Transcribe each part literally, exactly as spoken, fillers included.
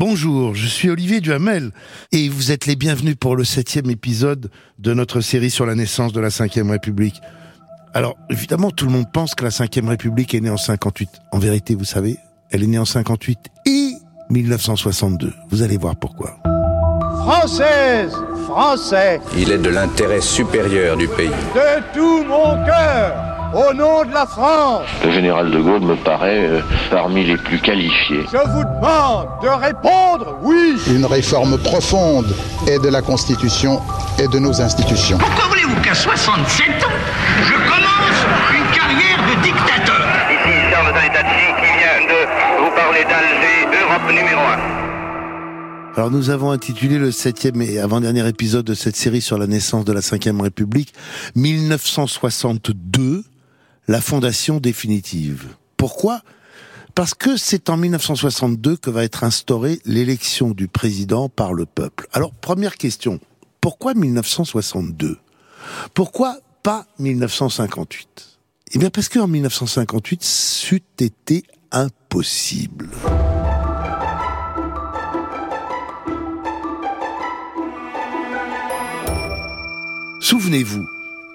Bonjour, je suis Olivier Duhamel et vous êtes les bienvenus pour le septième épisode de notre série sur la naissance de la cinquième République. Alors, évidemment, tout le monde pense que la cinquième République est née en cinquante-huit. En vérité, vous savez, elle est née en cinquante-huit et mille neuf cent soixante-deux. Vous allez voir pourquoi. Française, Français, il est de l'intérêt supérieur du pays. de tout mon cœur, au nom de la France, Le général de Gaulle me paraît euh, parmi les plus qualifiés. je vous demande de répondre oui. Une réforme profonde et de la Constitution et de nos institutions. Pourquoi voulez-vous qu'à soixante-sept ans, je commence une carrière de dictateur? Ici Charles Danetati qui vient de vous parler d'Alger, Europe numéro un. Alors nous avons intitulé le septième et avant-dernier épisode de cette série sur la naissance de la cinquième République, mille neuf cent soixante-deux, la fondation définitive. Pourquoi ? Parce que c'est en mille neuf cent soixante-deux que va être instaurée l'élection du président par le peuple. Alors première question, pourquoi mille neuf cent soixante-deux ? Pourquoi pas mille neuf cent cinquante-huit ? Eh bien parce qu'en mille neuf cent cinquante-huit, c'eût été impossible. Souvenez-vous,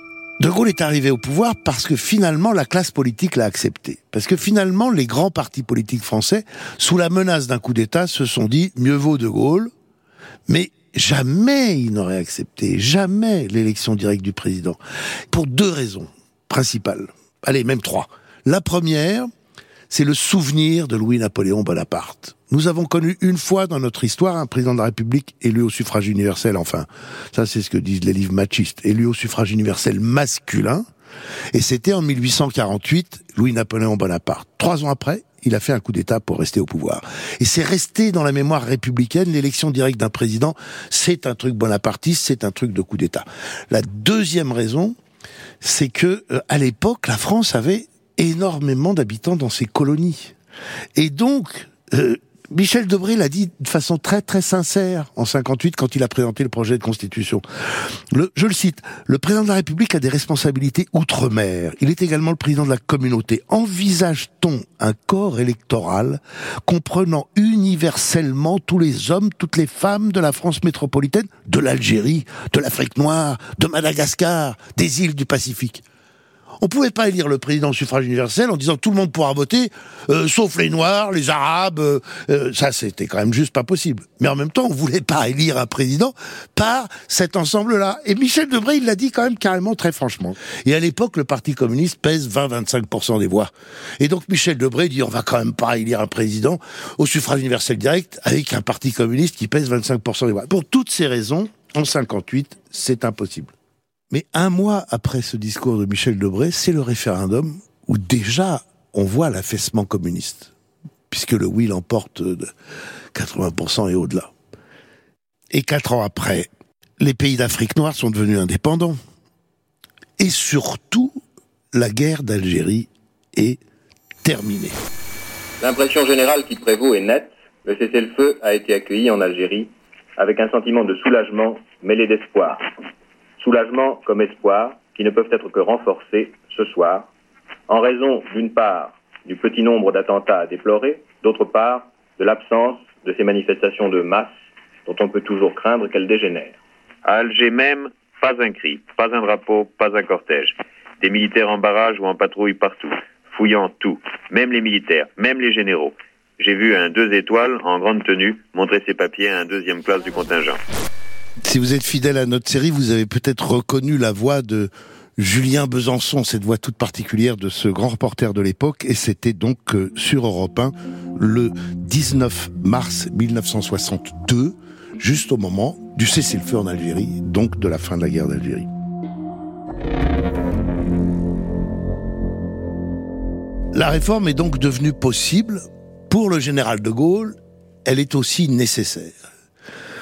De Gaulle est arrivé au pouvoir parce que finalement la classe politique l'a accepté. Parce que finalement les grands partis politiques français, sous la menace d'un coup d'État, se sont dit mieux vaut De Gaulle, mais jamais ils n'auraient accepté, jamais l'élection directe du président. Pour deux raisons principales. Allez, même trois. La première, c'est le souvenir de Louis-Napoléon Bonaparte. Nous avons connu une fois dans notre histoire un président de la République élu au suffrage universel, enfin, ça c'est ce que disent les livres machistes, élu au suffrage universel masculin, et c'était en mille huit cent quarante-huit, Louis-Napoléon Bonaparte. Trois ans après, il a fait un coup d'État pour rester au pouvoir. Et c'est resté dans la mémoire républicaine, l'élection directe d'un président, c'est un truc bonapartiste, c'est un truc de coup d'État. La deuxième raison, c'est que, euh, à l'époque, la France avait énormément d'habitants dans ses colonies. Et donc, euh, Michel Debré l'a dit de façon très très sincère en cinquante-huit quand il a présenté le projet de constitution. Le, je le cite, le président de la République a des responsabilités outre-mer. Il est également le président de la communauté. Envisage-t-on un corps électoral comprenant universellement tous les hommes, toutes les femmes de la France métropolitaine, de l'Algérie, de l'Afrique noire, de Madagascar, des îles du Pacifique? On pouvait pas élire le président au suffrage universel en disant tout le monde pourra voter, euh, sauf les Noirs, les Arabes, euh, euh, ça c'était quand même juste pas possible. Mais en même temps, on voulait pas élire un président par cet ensemble-là. Et Michel Debré, il l'a dit quand même carrément très franchement. Et à l'époque, le Parti communiste pèse vingt à vingt-cinq pour cent des voix. Et donc Michel Debré dit on va quand même pas élire un président au suffrage universel direct avec un Parti communiste qui pèse vingt-cinq pour cent des voix. Pour toutes ces raisons, en cinquante-huit, c'est impossible. Mais un mois après ce discours de Michel Debré, c'est le référendum où déjà on voit l'affaissement communiste, puisque le oui l'emporte de quatre-vingts pour cent et au-delà. Et quatre ans après, les pays d'Afrique noire sont devenus indépendants. Et surtout, la guerre d'Algérie est terminée. L'impression générale qui prévaut est nette. Le cessez-le-feu a été accueilli en Algérie avec un sentiment de soulagement mêlé d'espoir. Soulagement comme espoir qui ne peuvent être que renforcés ce soir, en raison d'une part du petit nombre d'attentats à déplorer, d'autre part de l'absence de ces manifestations de masse dont on peut toujours craindre qu'elles dégénèrent. À Alger même, pas un cri, pas un drapeau, pas un cortège. Des militaires en barrage ou en patrouille partout, fouillant tout, même les militaires, même les généraux. J'ai vu un deux étoiles en grande tenue montrer ses papiers à un deuxième classe du contingent. Si vous êtes fidèle à notre série, vous avez peut-être reconnu la voix de Julien Besançon, cette voix toute particulière de ce grand reporter de l'époque, et c'était donc euh, sur Europe un, le dix-neuf mars mille neuf cent soixante-deux, juste au moment du cessez-le-feu en Algérie, donc de la fin de la guerre d'Algérie. La réforme est donc devenue possible. Pour le général de Gaulle, elle est aussi nécessaire. Pourquoi ?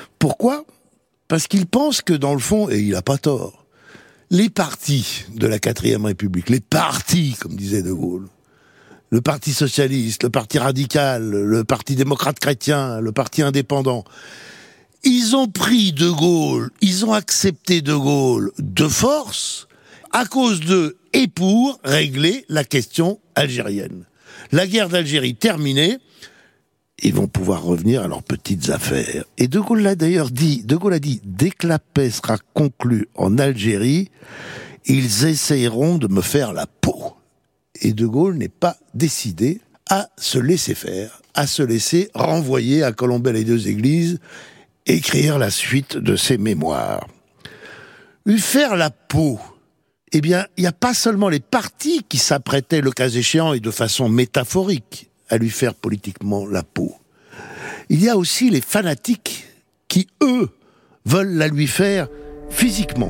Parce qu'il pense que dans le fond, et il n'a pas tort, les partis de la quatrième République, les partis, comme disait de Gaulle, le Parti socialiste, le Parti radical, le Parti démocrate chrétien, le Parti indépendant, ils ont pris de Gaulle, ils ont accepté de Gaulle de force, à cause d'eux et pour régler la question algérienne. La guerre d'Algérie terminée, ils vont pouvoir revenir à leurs petites affaires. Et De Gaulle l'a d'ailleurs dit, De Gaulle a dit, dès que la paix sera conclue en Algérie, ils essayeront de me faire la peau. Et De Gaulle n'est pas décidé à se laisser faire, à se laisser renvoyer à Colombey-les-Deux-Églises, écrire la suite de ses mémoires. Lui faire la peau, eh bien, il n'y a pas seulement les partis qui s'apprêtaient, le cas échéant, et de façon métaphorique, à lui faire politiquement la peau. Il y a aussi les fanatiques qui, eux, veulent la lui faire physiquement.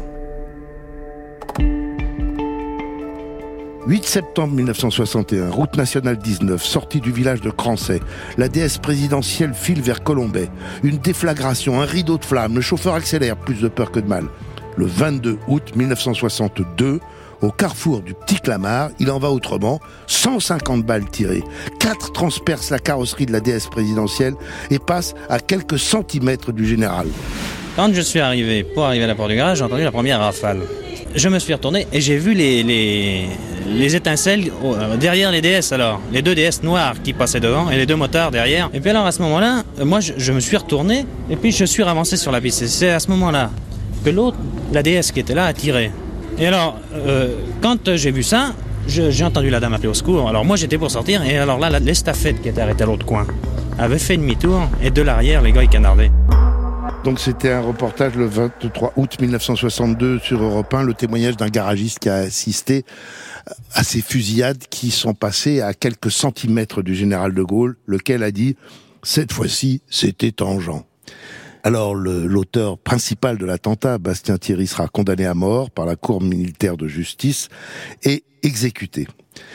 huit septembre mille neuf cent soixante et un, route nationale dix-neuf, sortie du village de Crancey. La déesse présidentielle file vers Colombey. Une déflagration, un rideau de flammes. Le chauffeur accélère, plus de peur que de mal. Le vingt-deux août mille neuf cent soixante-deux, au carrefour du Petit Clamart, il en va autrement. cent cinquante balles tirées. Quatre transpercent la carrosserie de la déesse présidentielle et passent à quelques centimètres du général. Quand je suis arrivé, pour arriver à la porte du garage, j'ai entendu la première rafale. Je me suis retourné et j'ai vu les, les, les étincelles derrière les D S alors. Les deux D S noirs qui passaient devant et les deux motards derrière. Et puis alors à ce moment-là, moi je, je me suis retourné et puis je suis ravancé sur la piste. Et c'est à ce moment-là que l'autre, la D S qui était là, a tiré. Et alors, euh, quand j'ai vu ça, je, j'ai entendu la dame appeler au secours. Alors moi j'étais pour sortir et alors là, l'estafette qui était arrêtée à l'autre coin avait fait demi-tour et de l'arrière, les gars ils canardaient. Donc c'était un reportage le vingt-trois août mille neuf cent soixante-deux sur Europe un, le témoignage d'un garagiste qui a assisté à ces fusillades qui sont passées à quelques centimètres du général de Gaulle, lequel a dit « cette fois-ci, c'était tangent ». Alors le, l'auteur principal de l'attentat, Bastien Thierry, sera condamné à mort par la Cour militaire de justice et exécuté.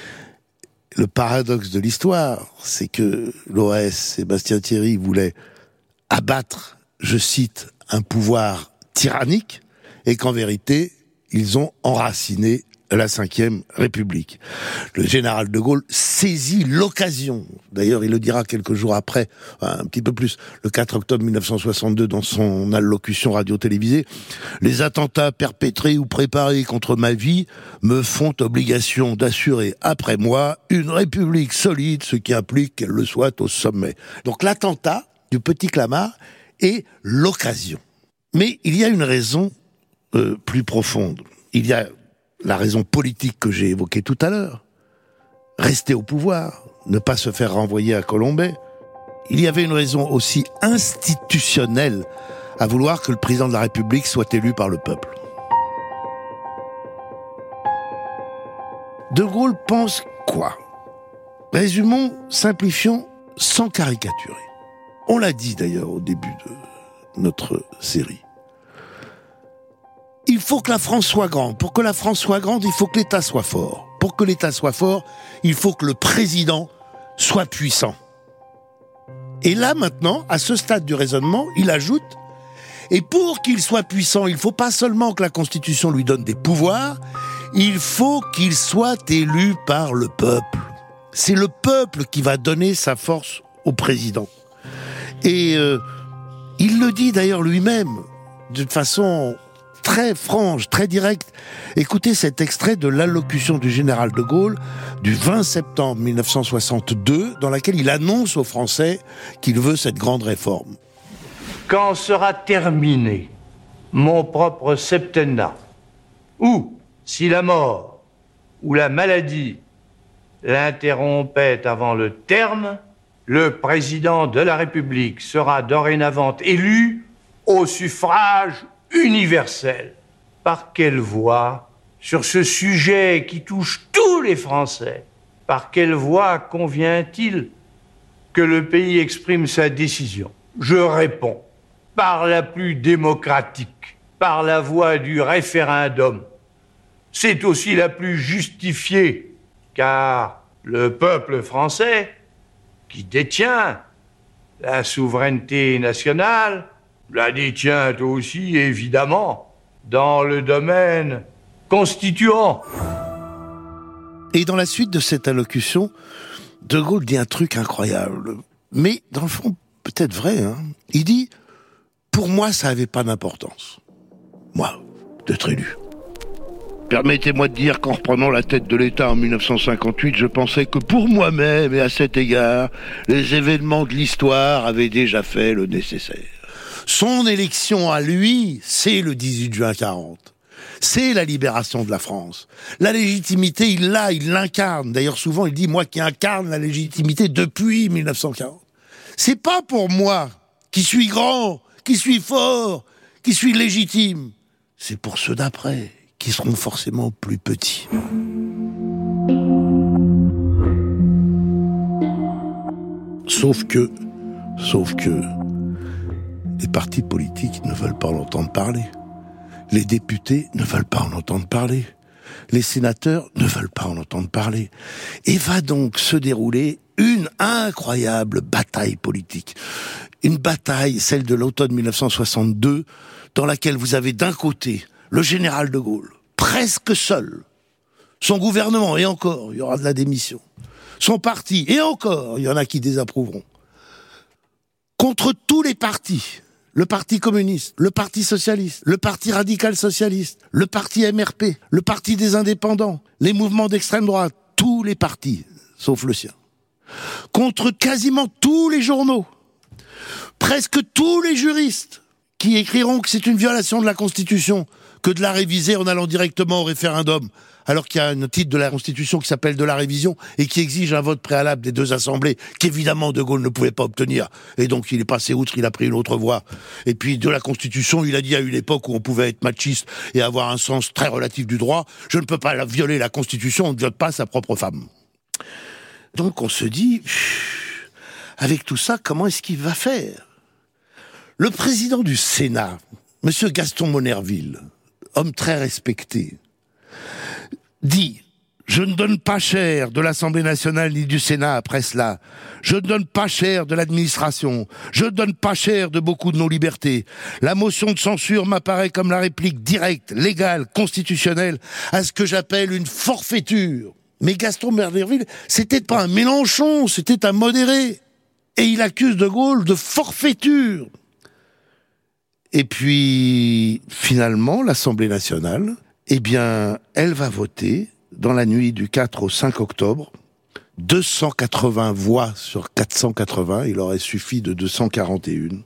Le paradoxe de l'histoire, c'est que l'O A S, Sébastien Thierry, voulait abattre, je cite, un pouvoir tyrannique, et qu'en vérité, ils ont enraciné la cinquième République. Le général de Gaulle saisit l'occasion, d'ailleurs il le dira quelques jours après, un petit peu plus, le quatre octobre mille neuf cent soixante-deux, dans son allocution radio-télévisée, « Les attentats perpétrés ou préparés contre ma vie me font obligation d'assurer après moi une République solide, ce qui implique qu'elle le soit au sommet. » Donc l'attentat du Petit Clamart est l'occasion. Mais il y a une raison euh, plus profonde. Il y a la raison politique que j'ai évoquée tout à l'heure. Rester au pouvoir, ne pas se faire renvoyer à Colombey. Il y avait une raison aussi institutionnelle à vouloir que le président de la République soit élu par le peuple. De Gaulle pense quoi ? Résumons, simplifions, sans caricaturer. On l'a dit d'ailleurs au début de notre série. Il faut que la France soit grande. Pour que la France soit grande, il faut que l'État soit fort. Pour que l'État soit fort, il faut que le président soit puissant. Et là, maintenant, à ce stade du raisonnement, il ajoute, et pour qu'il soit puissant, il ne faut pas seulement que la Constitution lui donne des pouvoirs, il faut qu'il soit élu par le peuple. C'est le peuple qui va donner sa force au président. Et euh, il le dit d'ailleurs lui-même, de façon très franche, très directe. Écoutez cet extrait de l'allocution du général de Gaulle du vingt septembre mille neuf cent soixante-deux, dans laquelle il annonce aux Français qu'il veut cette grande réforme. Quand sera terminé mon propre septennat, ou si la mort ou la maladie l'interrompait avant le terme, le président de la République sera dorénavant élu au suffrage universel. Par quelle voie, sur ce sujet qui touche tous les Français, par quelle voie convient-il que le pays exprime sa décision ? Je réponds, par la plus démocratique, par la voie du référendum. C'est aussi la plus justifiée, car le peuple français, qui détient la souveraineté nationale, la détient aussi, évidemment, dans le domaine constituant. Et dans la suite de cette allocution, De Gaulle dit un truc incroyable, mais dans le fond, peut-être vrai, hein. Il dit « Pour moi, ça n'avait pas d'importance. Moi, d'être élu. Permettez-moi de dire qu'en reprenant la tête de l'État en mille neuf cent cinquante-huit, je pensais que pour moi-même et à cet égard, les événements de l'histoire avaient déjà fait le nécessaire. Son élection à lui, c'est le dix-huit juin quarante. C'est la libération de la France. La légitimité, il l'a, il l'incarne. D'ailleurs, souvent, il dit, moi qui incarne la légitimité depuis mille neuf cent quarante. C'est pas pour moi, qui suis grand, qui suis fort, qui suis légitime. C'est pour ceux d'après, qui seront forcément plus petits. Sauf que, sauf que, les partis politiques ne veulent pas en entendre parler. Les députés ne veulent pas en entendre parler. Les sénateurs ne veulent pas en entendre parler. Et va donc se dérouler une incroyable bataille politique. Une bataille, celle de l'automne mille neuf cent soixante-deux, dans laquelle vous avez d'un côté le général de Gaulle, presque seul, son gouvernement, et encore, il y aura de la démission, son parti, et encore, il y en a qui désapprouveront, contre tous les partis, le parti communiste, le parti socialiste, le parti radical socialiste, le parti M R P, le parti des indépendants, les mouvements d'extrême droite, tous les partis, sauf le sien, contre quasiment tous les journaux, presque tous les juristes, qui écriront que c'est une violation de la Constitution que de la réviser en allant directement au référendum, alors qu'il y a un titre de la Constitution qui s'appelle de la révision et qui exige un vote préalable des deux assemblées, qu'évidemment De Gaulle ne pouvait pas obtenir. Et donc il est passé outre, il a pris une autre voie. Et puis de la Constitution, il a dit à une époque où on pouvait être machiste et avoir un sens très relatif du droit, je ne peux pas la violer la Constitution, on ne viole pas sa propre femme. Donc on se dit, avec tout ça, comment est-ce qu'il va faire ? Le président du Sénat, Monsieur Gaston Monnerville, homme très respecté, dit « Je ne donne pas cher de l'Assemblée nationale ni du Sénat après cela. Je ne donne pas cher de l'administration. Je ne donne pas cher de beaucoup de nos libertés. La motion de censure m'apparaît comme la réplique directe, légale, constitutionnelle à ce que j'appelle une forfaiture. » Mais Gaston Monnerville, c'était pas un Mélenchon, c'était un modéré. Et il accuse De Gaulle de forfaiture. Et puis, finalement, l'Assemblée nationale, eh bien, elle va voter, dans la nuit du quatre au cinq octobre, deux cent quatre-vingts voix sur quatre cent quatre-vingts, il aurait suffi de deux cent quarante et un.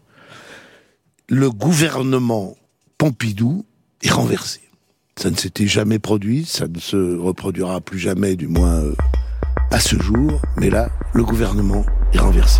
Le gouvernement Pompidou est renversé. Ça ne s'était jamais produit, ça ne se reproduira plus jamais, du moins euh, à ce jour, mais là, le gouvernement est renversé.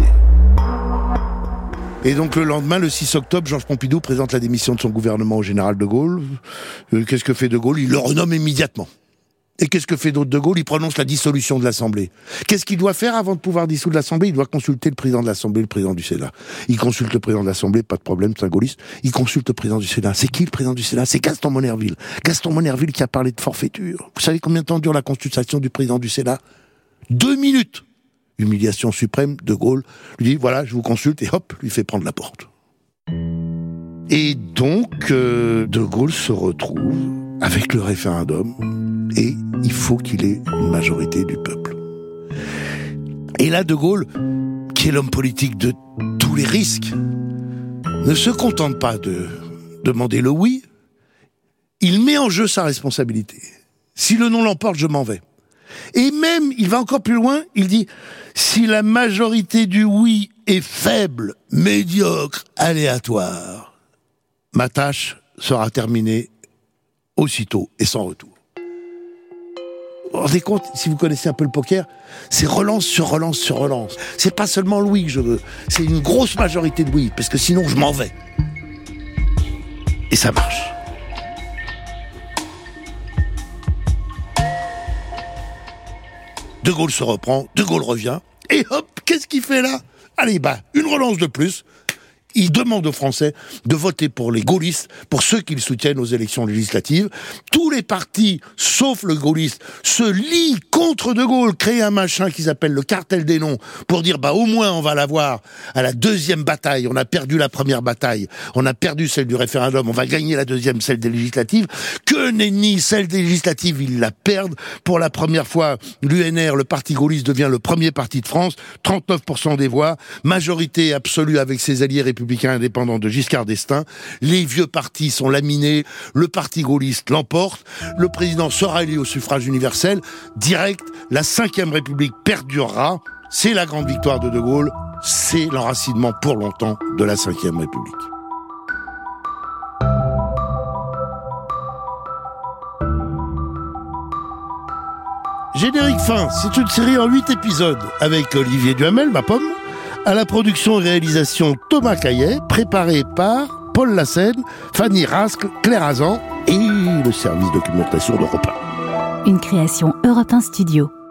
Et donc le lendemain, le six octobre, Georges Pompidou présente la démission de son gouvernement au général de Gaulle. Euh, qu'est-ce que fait De Gaulle ? Il le renomme immédiatement. Et qu'est-ce que fait d'autre De Gaulle ? Il prononce la dissolution de l'Assemblée. Qu'est-ce qu'il doit faire avant de pouvoir dissoudre l'Assemblée ? Il doit consulter le président de l'Assemblée, le président du Sénat. Il consulte le président de l'Assemblée, pas de problème, c'est un gaulliste. Il consulte le président du Sénat. C'est qui le président du Sénat ? C'est Gaston Monnerville. Gaston Monnerville qui a parlé de forfaiture. Vous savez combien de temps dure la consultation du président du Sénat ? Deux minutes. Humiliation suprême, De Gaulle lui dit, voilà, je vous consulte, et hop, lui fait prendre la porte. Et donc, euh, De Gaulle se retrouve avec le référendum, et il faut qu'il ait une majorité du peuple. Et là, De Gaulle, qui est l'homme politique de tous les risques, ne se contente pas de demander le oui, il met en jeu sa responsabilité. Si le non l'emporte, je m'en vais. Et même, il va encore plus loin, il dit « Si la majorité du oui est faible, médiocre, aléatoire, ma tâche sera terminée aussitôt et sans retour. » Vous vous rendez compte, si vous connaissez un peu le poker, c'est relance sur relance sur relance. C'est pas seulement le oui que je veux, c'est une grosse majorité de oui, parce que sinon je m'en vais. Et ça marche. De Gaulle se reprend, De Gaulle revient, et hop, qu'est-ce qu'il fait là ? Allez, bah, une relance de plus. Il demande aux Français de voter pour les gaullistes, pour ceux qu'ils soutiennent aux élections législatives. Tous les partis, sauf le gaulliste, se lient contre De Gaulle, créent un machin qui s'appelle le cartel des noms, pour dire, bah, au moins, on va l'avoir à la deuxième bataille. On a perdu la première bataille. On a perdu celle du référendum. On va gagner la deuxième, celle des législatives. Que nenni, celle des législatives, ils la perdent. Pour la première fois, l'U N R, le parti gaulliste, devient le premier parti de France. trente-neuf pour cent des voix. Majorité absolue avec ses alliés républicains. républicain indépendant de Giscard d'Estaing. Les vieux partis sont laminés, le parti gaulliste l'emporte, le président sera élu au suffrage universel, direct, la cinquième République perdurera. C'est la grande victoire de De Gaulle, c'est l'enracinement pour longtemps de la cinquième République. Générique fin, c'est une série en huit épisodes avec Olivier Duhamel, ma pomme, à la production et réalisation Thomas Caillet, préparé par Paul Lassène, Fanny Rascle, Claire Azan et le service documentation d'Europe un. Une création Europe un Studio.